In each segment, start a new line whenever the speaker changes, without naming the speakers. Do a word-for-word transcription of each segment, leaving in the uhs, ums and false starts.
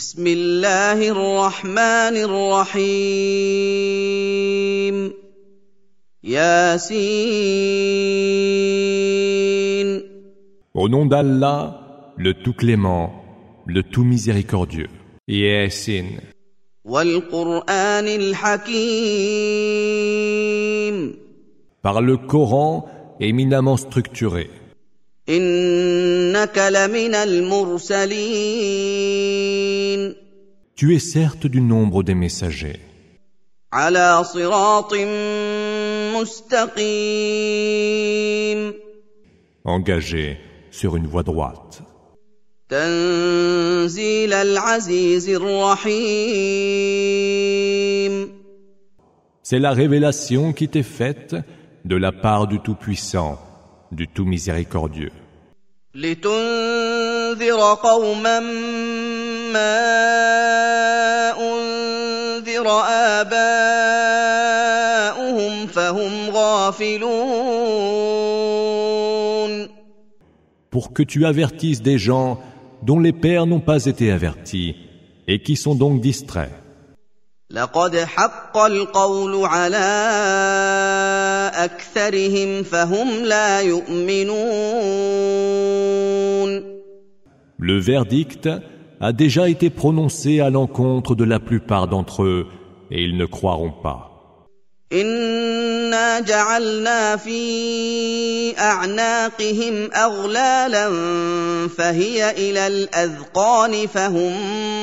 بسم الله الرحمن الرحيم ياسين.
Au nom d'Allah, le tout clément, le tout miséricordieux. Yasin.
والقرآن الحكيم.
Par le Coran éminemment structuré.
إنك لمن المرسلين.
Tu es certes du nombre des messagers.
على صراط مستقيم.
Engagé sur une voie droite.
تنزيل العزيز الرحيم.
C'est la révélation qui t'est faite de la part du Tout-Puissant, du Tout Miséricordieux.
لتنذر قوما ما أنذر آباؤهم فهم غافلون.
Pour que tu avertisses des gens dont les pères n'ont pas été avertis et qui sont donc distraits.
لقد حق القول على أكثرهم فهم لا يؤمنون.
Le verdict a déjà été prononcé à l'encontre de la plupart d'entre eux et ils ne croiront pas.
إنا جعلنا في أعناقهم أغلالا فهي إلى الأذقان فهم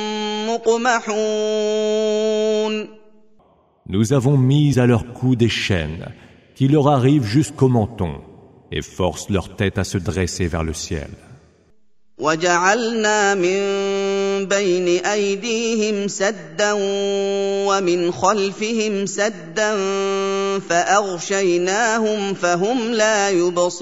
مقمحون.
Nous avons mis à leur cou des chaînes qui leur arrivent jusqu'au menton et forcent leur tête à se dresser vers le ciel.
وجعلنا من بين أيديهم سدا ومن خلفهم سدا فأغشيناهم فهم لا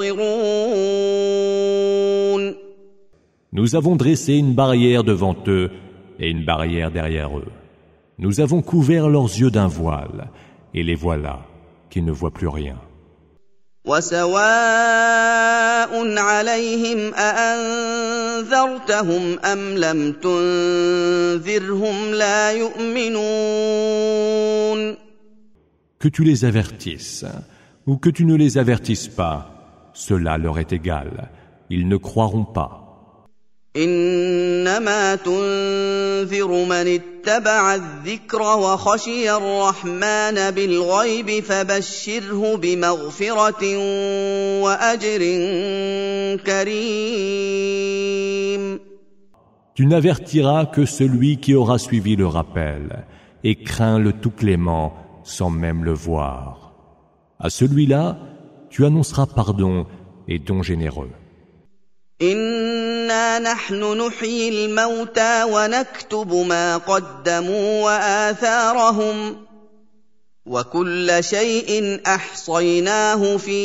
يبصرون.
Nous avons dressé une barrière devant eux et une barrière derrière eux. Nous avons couvert leurs yeux d'un voile et les voilà qui ne voient plus rien.
وسواء عليهم أأنذرتهم أم لم تنذرهم لا يؤمنون.
Que tu les avertisses ou que tu ne les avertisses pas, cela leur est égal. Ils ne croiront pas.
إنما تنذر من اتبع الذكر وخشي الرحمن بالغيب فبشره بمغفرة وأجر كريم.
Tu n'avertiras que celui qui aura suivi le rappel et craint le tout clément sans même le voir. À celui-là, tu annonceras pardon et don généreux.
إنا نحن نحيي الموتى ونكتب ما قدموا وآثارهم وكل شيء أحصيناه في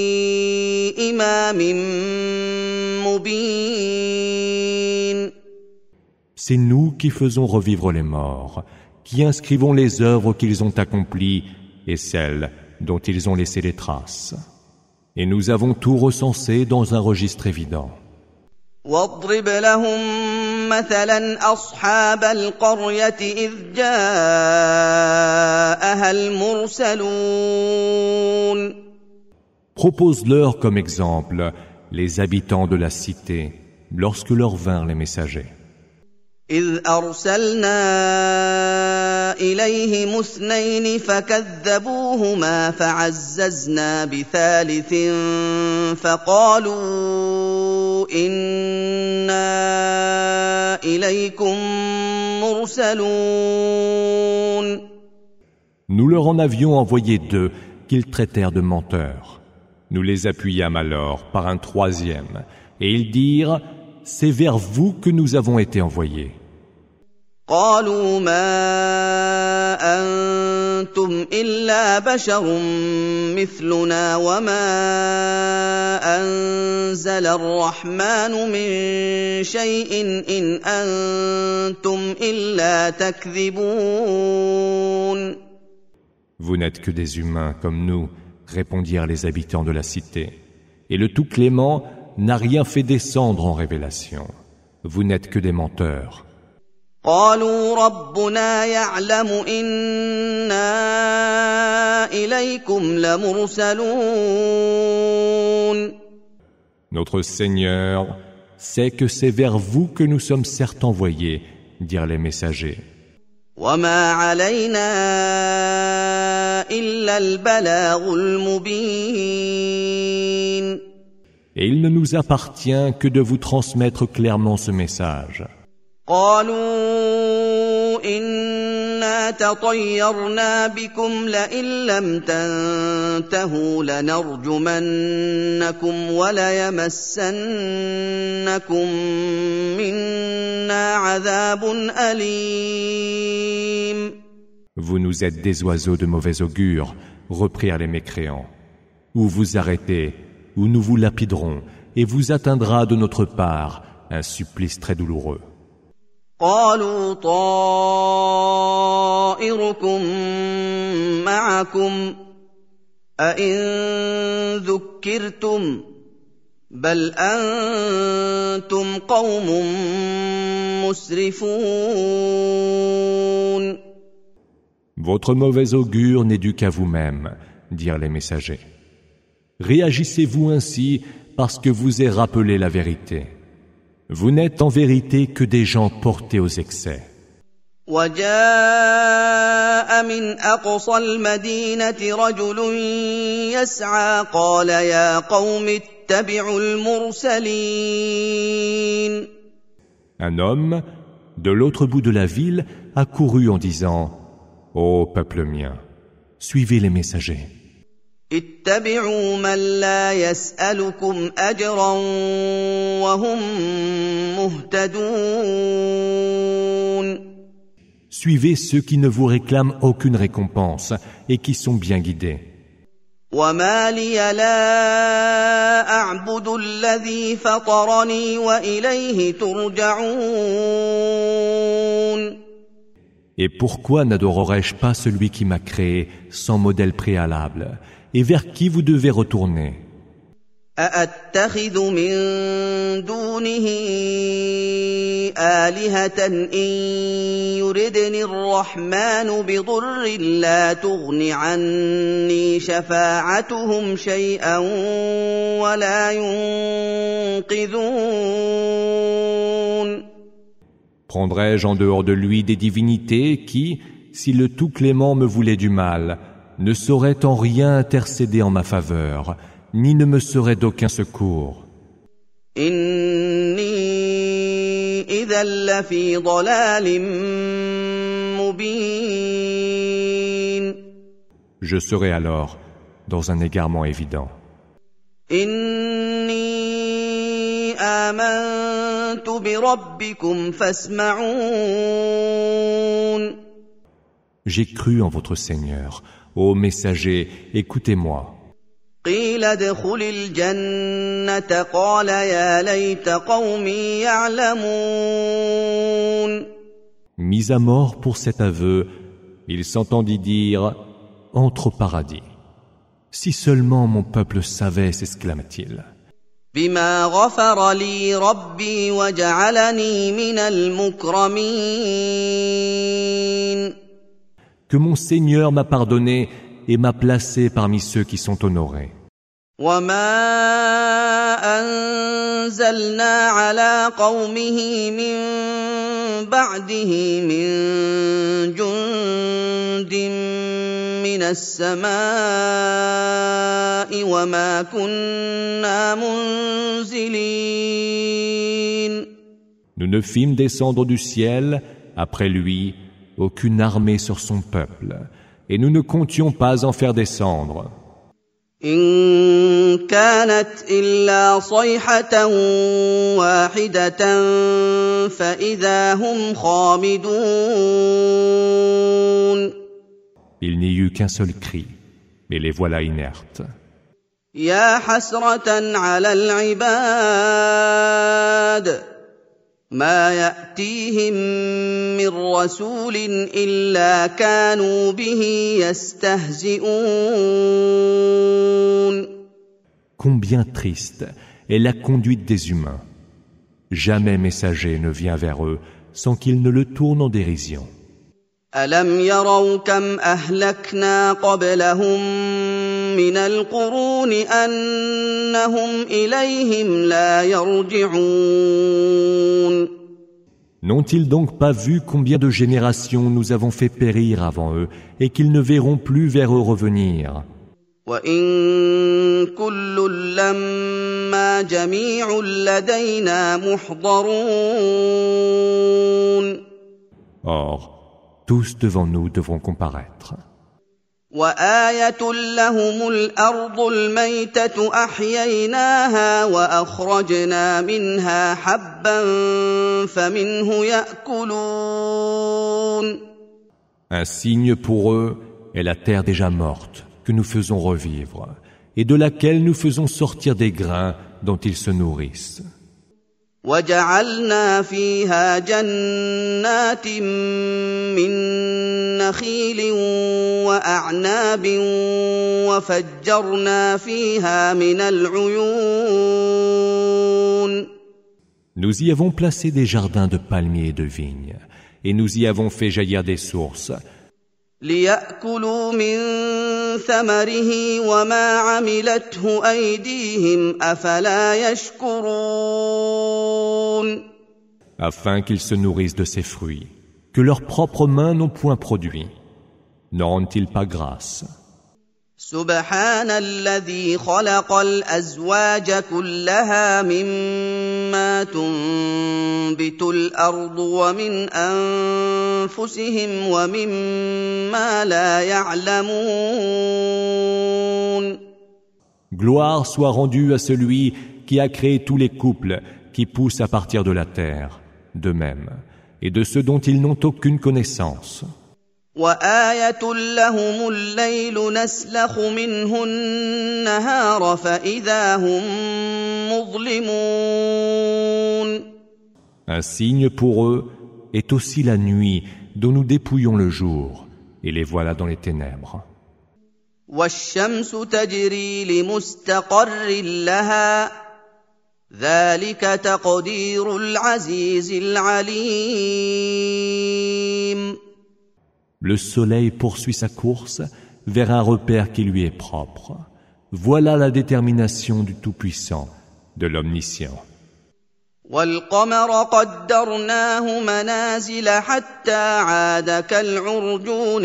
إمام مبين.
C'est nous qui faisons revivre les morts, qui inscrivons les œuvres qu'ils ont accomplies et celles dont ils ont laissé les traces. Et nous avons tout recensé dans un registre évident.
واضرب لهم مثلا أصحاب القرية إذ جاءها المرسلون.
Propose-leur comme exemple les habitants de la cité lorsque leur vinrent les messagers.
إذ أرسلنا إليهم اثنين فكذبوهما فعززنا بثالث فقالوا إنا إليكم مرسلون.
Nous leur en avions envoyé deux qu'ils traitèrent de menteurs. Nous les appuyâmes alors par un troisième et ils dirent « C'est vers vous que nous avons été envoyés. »
قالوا ما أنتم إلا بشر مثلنا وما أنزل الرحمن من شيء إن أنتم إلا تكذبون.
Vous n'êtes que des humains comme nous, répondirent les habitants de la cité. Et le tout clément n'a rien fait descendre en révélation. Vous n'êtes que des menteurs.
قالوا ربنا يعلم إنا إليكم لمرسلون.
Notre Seigneur sait que c'est vers vous que nous sommes certes envoyés, dirent les messagers.
وما علينا إلا البلاغ المبين.
Et il ne nous appartient que de vous transmettre clairement ce message.
قالوا إنا تطيرنا بكم لئن لم تنتهوا لنرجمنكم وليمسنكم منا عذاب أليم.
Vous nous êtes des oiseaux de mauvais augure, reprirent les mécréants. Ou vous arrêtez, ou nous vous lapiderons, et vous atteindra de notre part un supplice très douloureux.
قالوا طائركم معكم أئن ذكرتم بل أنتم قوم مسرفون.
Votre mauvais augure n'est dû qu'à vous-même, dirent les messagers. Réagissez-vous ainsi parce que vous est rappelé la vérité. Vous n'êtes en vérité que des gens portés aux excès.
وجاء من أقصى المدينة رجل يسعى قال يا قوم اتبعوا المرسلين.
Un homme, de l'autre bout de la ville, a couru en disant « Ô peuple mien, suivez les messagers. »
اتبعوا من لا يسألكم أجرا وهم مهتدون.
Suivez ceux qui ne vous réclament aucune récompense et qui sont bien guidés.
وما لي لا أعبد الذي فطرني وإليه ترجعون.
Et pourquoi n'adorerais-je pas celui qui m'a créé sans modèle préalable et vers qui vous devez retourner?
أأتخذ من دونه آلهة إن يردني الرحمن بضر لا تغن عني شفاعتهم شيئا ولا ينقذون.
Prendrais-je en dehors de lui des divinités qui, si le tout clément me voulait du mal, ne sauraient en rien intercéder en ma faveur, ni ne me seraient d'aucun secours?
إني إذا لفي ضلال مبين.
Je serai alors dans un égarement évident.
إني آمنت بربكم فاسمعون.
J'ai cru en votre Seigneur. Ô messager, écoutez-moi.
قيل ادخل الجنة قال يا ليت قومي يعلمون.
Mis à mort pour cet aveu, il s'entendit dire « Entre au paradis. Si seulement mon peuple savait, s'exclama-t-il.
بما غفر لي ربي وجعلني من المكرمين.
Que mon Seigneur m'a pardonné et m'a placé parmi ceux qui sont honorés.
وما أنزلنا على قومه من بعده من جند من السماء وما كنا منزلين.
Nous ne fîmes descendre du ciel, après lui, aucune armée sur son peuple, et nous ne comptions pas en faire descendre.
إن كانت إلا صيحة واحدة فإذا هم خامدون.
Il n'y eut qu'un seul cri, mais les voilà inertes.
يا حسرة على العباد ما يأتيهم من رسول إلا كانوا به يستهزئون.
Combien triste est la conduite des humains. Jamais messager ne vient vers eux sans qu'ils ne le tournent en dérision.
ألم يروا كم أهلكنا قبلهم من القرون أنهم إليهم لا يرجعون.
N'ont-ils donc pas vu combien de générations nous avons fait périr avant eux et qu'ils ne verront plus vers eux revenir?
وإن كل لما جميع لدينا محضرون.
Or, tous devant nous devront comparaître.
وآية لهم الأرض الميتة أحييناها وأخرجنا منها حبا فمنه يأكلون.
Un signe pour eux est la terre déjà morte que nous faisons revivre et de laquelle nous faisons sortir des grains dont ils se nourrissent.
وجعلنا فيها جنات من نخيل وأعناب وفجرنا فيها من العيون.
Nous y avons placé des jardins de palmiers et de vignes, et nous y avons fait jaillir des sources.
ليأكلوا من ثمره وما عملته أيديهم أفلا يشكرون.
Afin qu'ils se nourrissent de ces fruits, que leurs propres mains n'ont point produits. N'en rendent-ils pas grâce?
سبحان الذي خلق الأزواج كلها مما تنبت الأرض ومن أنفسهم ومما لا يعلمون.
Gloire soit rendue à celui qui a créé tous les couples qui poussent à partir de la terre, de même, et de ceux dont ils n'ont aucune connaissance.
وآية لهم الليل نسلخ منه النهار فإذا هم مظلمون.
Un signe pour eux est aussi la nuit dont nous dépouillons le jour, et les voilà dans les ténèbres.
والشمس تجري لمستقر لها ذلك تقدير العزيز العليم.
Le soleil poursuit sa course vers un repère qui lui est propre. Voilà la détermination du Tout-Puissant, de l'Omniscient.
والقمر قدرناه منازل حتى عاد كالعرجون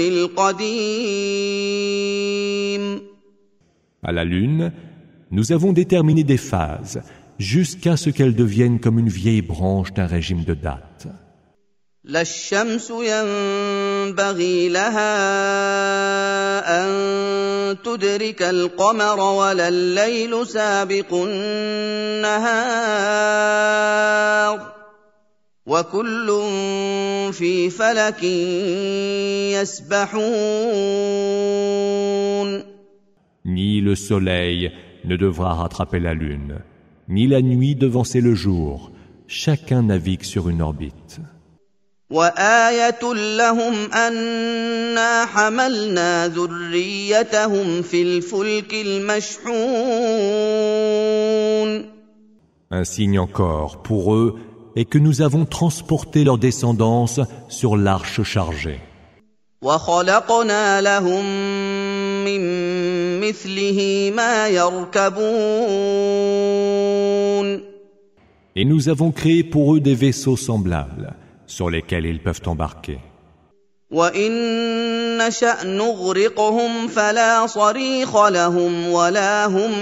القديم.
À la lune, nous avons déterminé des phases jusqu'à ce qu'elle devienne comme une vieille branche d'un régime de date.
لا الشمس ينبغي لها أن تدرك القمر ولا الليل سابق النهار وكل في فلك يسبحون.
Ni le soleil ne devra rattraper la lune, ni la nuit devancer le jour. Chacun navigue sur une orbite.
وآية لهم أنا حملنا ذريتهم في الفلك المشحون.
Un signe encore pour eux est que nous avons transporté leur descendance sur l'arche chargée.
وخلقنا لهم من مثله ما يركبون.
Et nous avons créé pour eux des vaisseaux semblables sur lesquels ils peuvent embarquer.
وإن نشأ نغرقهم فلا صريخ لهم ولا هم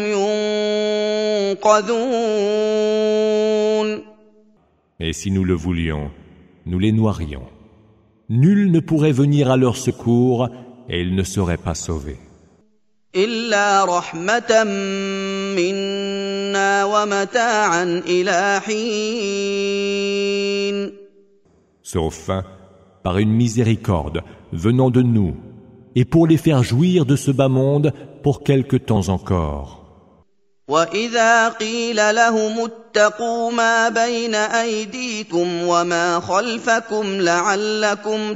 ينقذون.
Et si nous le voulions, nous les noierions. Nul ne pourrait venir à leur secours et ils ne seraient pas sauvés.
إلا رحمة منا ومتاعا إلى حين.
Sauf par une miséricorde venant de nous, et pour les faire jouir de ce bas monde pour quelque temps encore.
وإذا قيل لهم اتقوا ما بين أيديكم وما خلفكم لعلكم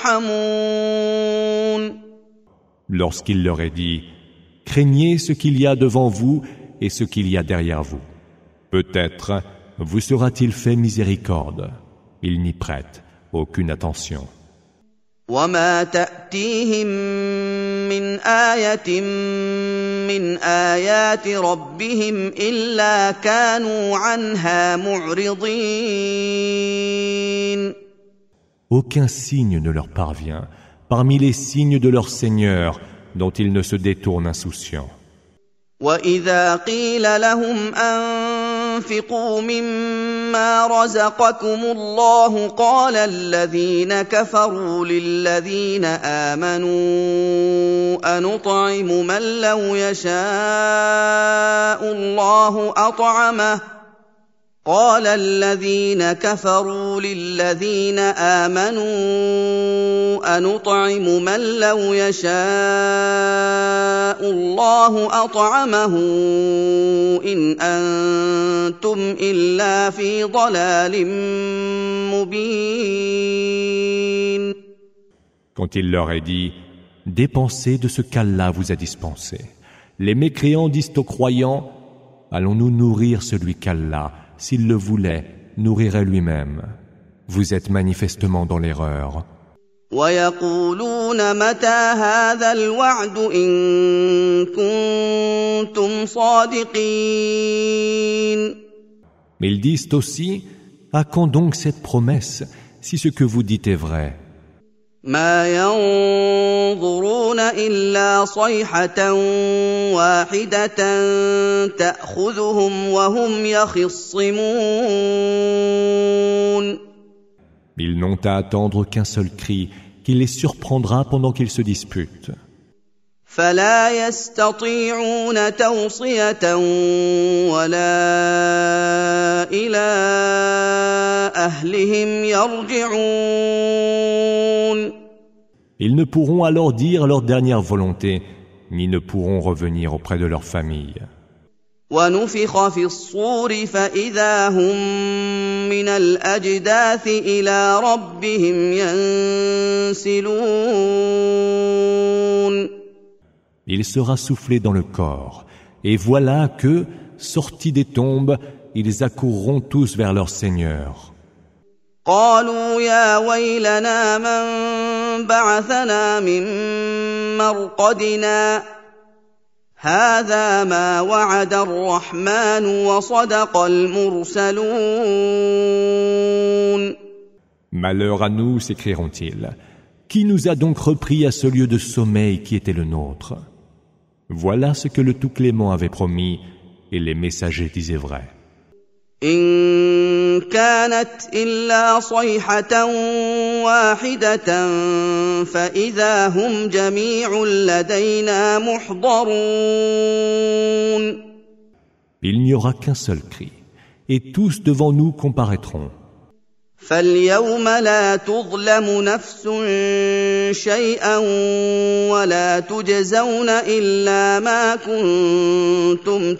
ترحمون.
Lorsqu'il leur est dit, craignez ce qu'il y a devant vous et ce qu'il y a derrière vous. Peut-être vous sera-t-il fait miséricorde. ils n'y prêtent aucune attention.
وما تأتيهم من آية من آيات ربهم إلا كانوا عنها معرضين.
Aucun signe ne leur parvient parmi les signes de leur Seigneur dont ils ne se détournent insouciants.
وإذا قيل لهم أنفقوا مما رزقكم الله قال الذين كفروا للذين آمنوا أنطعم من لو يشاء الله أطعمه قال الذين كفروا للذين آمنوا أنطعم من لو يشاء الله أطعمه إن أنتم إلا في ضلال مبين.
Quand il leur est dit « Dépensez de ce qu'Allah vous a dispensé », les mécréants disent aux croyants « Allons-nous nourrir celui qu'Allah, s'il le voulait, nourrirait lui-même. Vous êtes manifestement dans l'erreur. »
وَيَقُولُونَ مَتَى هَذَا الْوَعْدُ إِن كُنتُمْ صَادِقِينَ.
Mais ils disent aussi « À quand donc cette promesse, si ce que vous dites est vrai ?»
ما ينظرون إلا صيحة واحدة تأخذهم وهم يخصمون.
Ils n'ont à attendre qu'un seul cri qui les surprendra pendant qu'ils se disputent.
فلا يستطيعون توصية ولا إلى أهلهم يرجعون.
Ils ne pourront alors dire leur dernière volonté, ni ne pourront revenir auprès de leur famille.
ونفخ في الصور فإذا هم من الأجداث إلى ربهم ينسلون.
Il sera soufflé dans le corps, et voilà que, sortis des tombes, ils accourront tous vers leur Seigneur.
قالوا يا ويلنا من بعثنا من مرقدنا هذا ما وعد الرحمن وصدق المرسلون.
Malheur à nous, s'écrieront-ils. Qui nous a donc repris à ce lieu de sommeil qui était le nôtre? Voilà ce que le Tout-Clément avait promis, et les messagers disaient vrai.
إن كانت إلا صيحة واحدة فإذا هم جميع لدينا محضرون.
Il n'y aura qu'un seul cri, et tous devant nous comparaîtront.
فاليوم لا تظلم نفس شيئا ولا تجزون إلا ما كنتم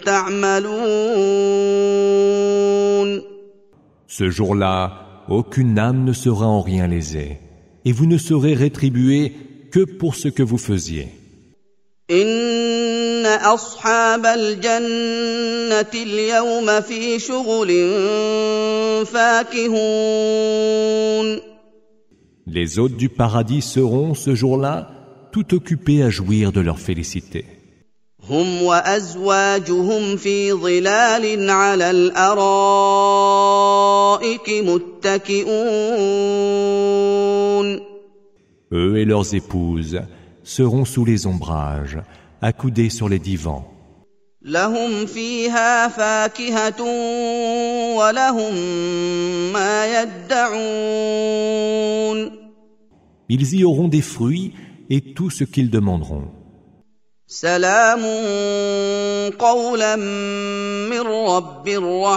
تعملون.
Ce jour-là, aucune âme ne sera en rien lésée, et vous ne serez rétribués que pour ce que vous faisiez.
إن أصحاب الجنة اليوم في شغل فاكهون.
Les hôtes du paradis seront, ce jour-là, tout occupés à jouir de leur félicité.
هم وأزواجهم في ظلال على الأرائك متكئون.
Eux et leurs épouses seront sous les ombrages, accoudés sur les divans.
لهم فيها فاكهة ولهم ما يدعون.
Ils y auront des fruits et tout ce qu'ils demanderont.
سلام قولا من رب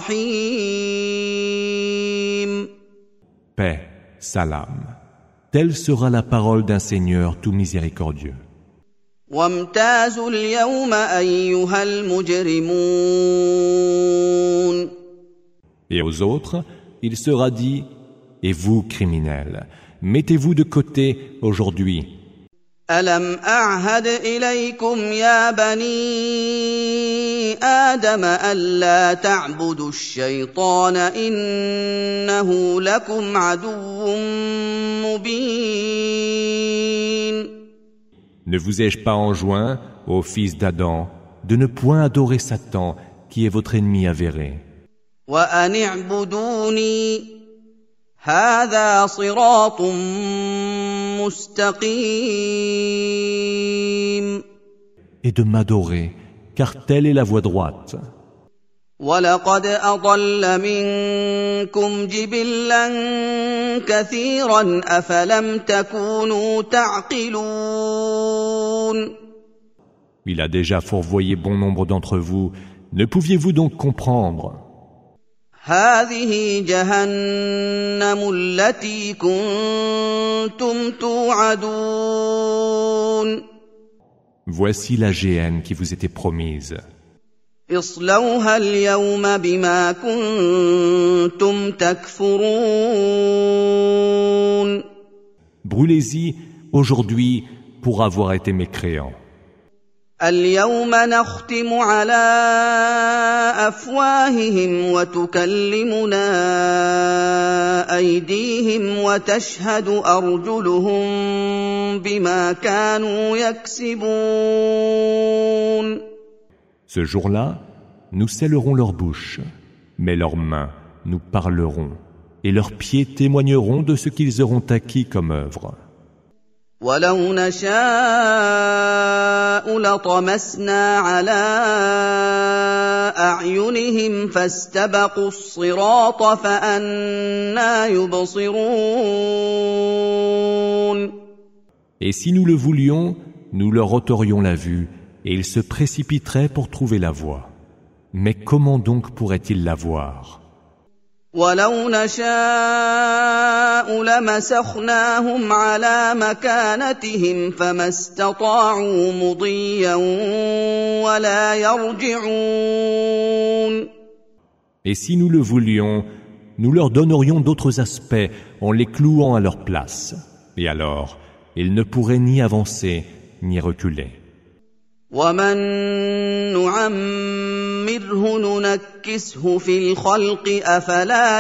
رحيم.
Paix, salam. Telle sera la parole d'un Seigneur tout miséricordieux.
وامتازوا اليوم أيها المجرمون.
Et aux autres, il sera dit, et vous, criminels, mettez-vous de côté aujourd'hui.
ألم أعهد إليكم يا بني آدم ألا تعبدوا الشيطان إنه لكم عدو مبين.
Ne vous ai-je pas enjoint, ô fils d'Adam, de ne point adorer Satan, qui est votre ennemi avéré?
وأن اعبدوني هذا صراط مستقيم.
Et de m'adorer, car telle est la voie droite.
وَلَقَدْ أَضَلَّ مِنكُمْ جِبِلًّا كَثِيرًا أَفَلَمْ تَكُونُوا تَعْقِلُونَ.
Il a déjà fourvoyé bon nombre d'entre vous. Ne pouviez-vous donc comprendre?
هَٰذِهِ جَهَنَّمُ الَّتِي كُنتُمْ تُوعَدُونَ.
Voici la géhenne qui vous était promise.
اصْلَوْهَا الْيَوْمَ بِمَا كُنتُمْ تَكْفُرُونَ.
Brûlez-y aujourd'hui pour avoir été mécréants.
اليوم نختم على أفواههم وتكلمنا أيديهم وتشهد أرجلهم بما كانوا يكسبون.
Ce jour-là, nous scellerons leurs bouches, mais leurs mains nous parleront, et leurs pieds témoigneront de ce qu'ils auront acquis comme œuvre.
وَلَوْ نَشَاءُ لَطَمَسْنَا عَلَىٰ أَعْيُنِهِمْ فَاسْتَبَقُوا الصِّرَاطَ فَأَنَّىٰ يُبْصِرُونَ.
Et si nous le voulions, nous leur ôterions la vue, et ils se précipiteraient pour trouver la voie. Mais comment donc pourraient-ils la voir?
وَلَوْ نَشَاءُ لَمَسَخْنَاهُمْ عَلَىٰ مَكَانَتِهِمْ فَمَا اسْتَطَاعُوا مُضِيًّا وَلَا يَرْجِعُونَ.
Et si nous le voulions, nous leur donnerions d'autres aspects en les clouant à leur place. Et alors, ils ne pourraient ni avancer, ni reculer.
وَمَن نُّعَمِّرْهُ نُنَكِّسْهُ فِي الْخَلْقِ أَفَلَا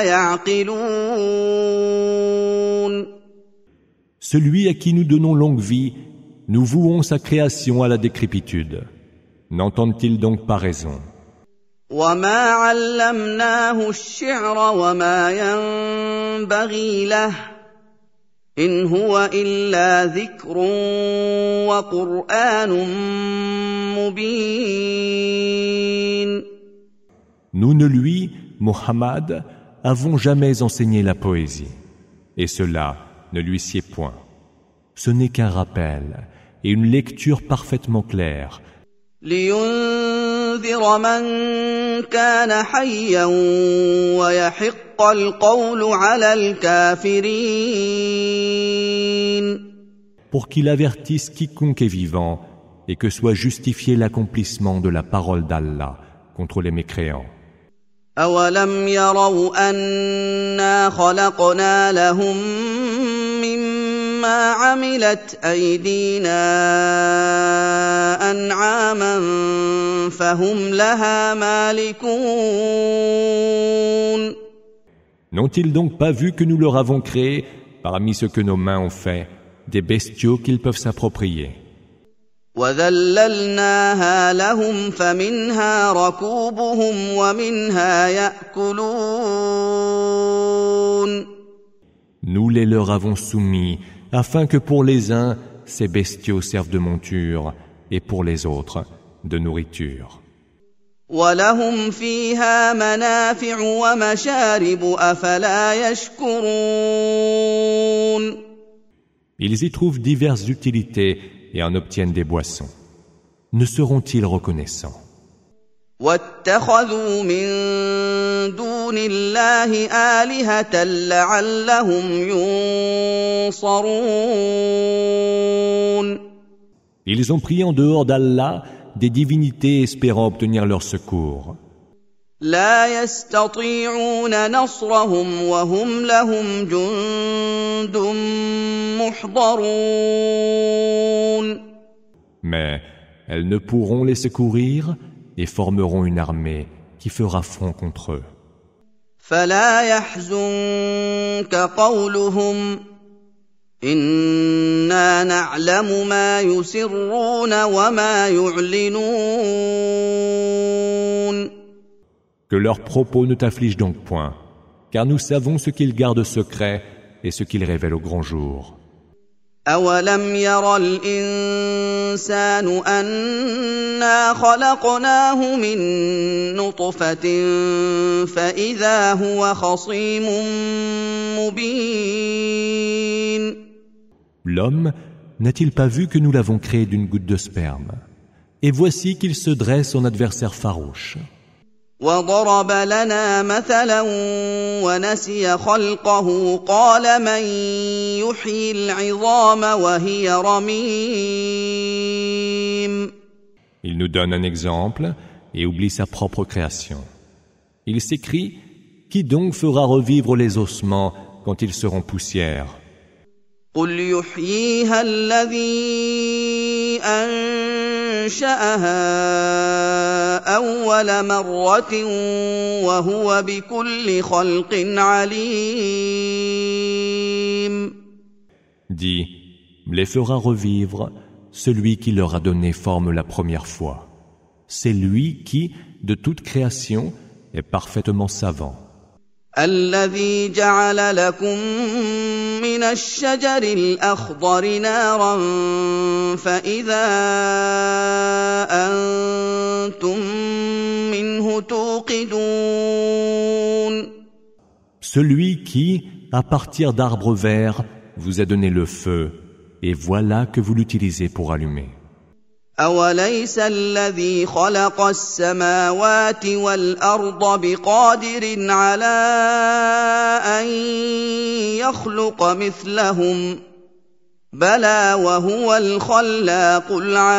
يَعْقِلُونَ.
Celui à qui nous donnons longue vie, nous vouons sa création à la décrépitude. N'entendent-ils donc pas raison?
وَمَا عَلَّمْنَاهُ الشِّعْرَ وَمَا يَنبَغِي لَهُ إِنْ هُوَ إِلَّا ذِكْرٌ وَقُرْآنٌ مُبِينٌ.
Nous ne lui, Mohammed, avons jamais enseigné la poésie, et cela ne lui sied point. Ce n'est qu'un rappel et une lecture parfaitement claire.
لِيُنذِرَ مَن كَانَ حَيًّا وَيَحِقَّ الْقَوْلُ عَلَى الْكَافِرِينَ.
Pour qu'il avertisse quiconque est vivant et que soit justifié l'accomplissement de la parole d'Allah contre les mécréants.
أَوَلَمْ يَرَوْا أَنَّا خَلَقْنَا لَهُم مِّمَّا عَمِلَتْ أَيْدِينَا أَنْعَامًا فَهُمْ لَهَا مَالِكُونَ.
N'ont-ils donc pas vu que nous leur avons créé, parmi ce que nos mains ont fait, des bestiaux qu'ils peuvent s'approprier?
وَذَلَّلْنَاهَا لَهُمْ فَمِنْهَا رَكُوبُهُمْ وَمِنْهَا يَأْكُلُونَ.
Nous les leur avons soumis, afin que pour les uns, ces bestiaux servent de monture, et pour les autres, de nourriture.
وَلَهُمْ فِيهَا مَنَافِعُ وَمَشَارِبُ أَفَلَا يَشْكُرُونَ.
Ils y trouvent diverses utilités et en obtiennent des boissons. Ne seront-ils reconnaissants?
وَاتَّخَذُوا مِن دُونِ اللَّهِ آلِهَةً لَّعَلَّهُمْ يُنصَرُونَ.
Ils ont pris en dehors d'Allah des divinités espérant obtenir leur secours.
لا يستطيعون نصرهم وهم لهم جند محضرون.
Mais elles ne pourront les secourir et formeront une armée qui fera front contre eux.
فلا يحزنك قولهم إنا نعلم ما يسرون وما يعلنون.
Que leurs propos ne t'affligent donc point, car nous savons ce qu'ils gardent secret et ce qu'ils révèlent au grand jour.
أَوَلَمْ يَرَ الْإِنسَانُ أَنَّا خَلَقْنَاهُ مِن نُّطْفَةٍ فَإِذَا هُوَ خَصِيمٌ مُّبِينٌ.
L'homme n'a-t-il pas vu que nous l'avons créé d'une goutte de sperme? Et voici qu'il se dresse en adversaire farouche.
وَضَرَبَ لَنَا مَثَلًا وَنَسِيَ خَلْقَهُ قَالَ مَن يُحْيِي الْعِظَامَ وَهِيَ رَمِيمٌ.
Il nous donne un exemple et oublie sa propre création. Il s'écrie: Qui donc fera revivre les ossements quand ils seront poussière?
قُلْ يُحْيِيهَا الَّذِي أَنشَأَهَا أَوَّلَ مَرَّةٍ وَهُوَ بِكُلِّ خَلْقٍ عَلِيمٌ.
Dis, les fera revivre celui qui leur a donné forme la première fois. C'est lui qui, de toute création, est parfaitement savant.
الذي جعل لكم من الشجر الأخضر نارا فإذا أنتم منه توقدون.
Celui qui, à partir d'arbres verts, vous a donné le feu, et voilà que vous l'utilisez pour allumer.
أَوَلَيْسَ الَّذِي خَلَقَ السَّمَاوَاتِ وَالْأَرْضَ بِقَادِرٍ عَلَىٰ أَن يَخْلُقَ مِثْلَهُم بَلَىٰ وَهُوَ الْخَلَّاقُ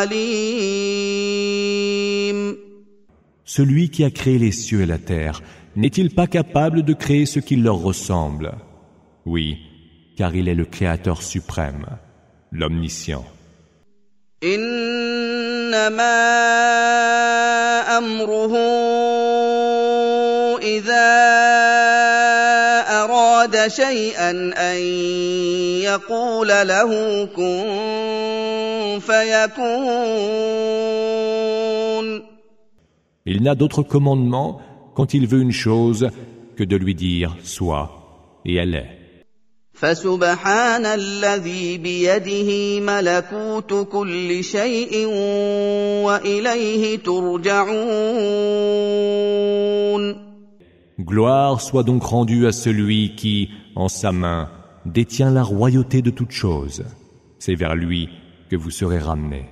الْعَلِيمُ.
Celui qui a créé les cieux et la terre, n'est-il pas capable de créer ce qui leur ressemble? Oui, car il est le Créateur suprême, l'Omniscient.
إنما أمره إذا أراد شيئا أن يقول له كن فيكون.
Il n'a d'autre commandement quand il veut une chose que de lui dire sois, et elle est.
فسبحان الذي بيده ملكوت كل شيء وإليه ترجعون.
Gloire soit donc rendue à celui qui, en sa main, détient la royauté de toutes choses. C'est vers lui que vous serez ramenés.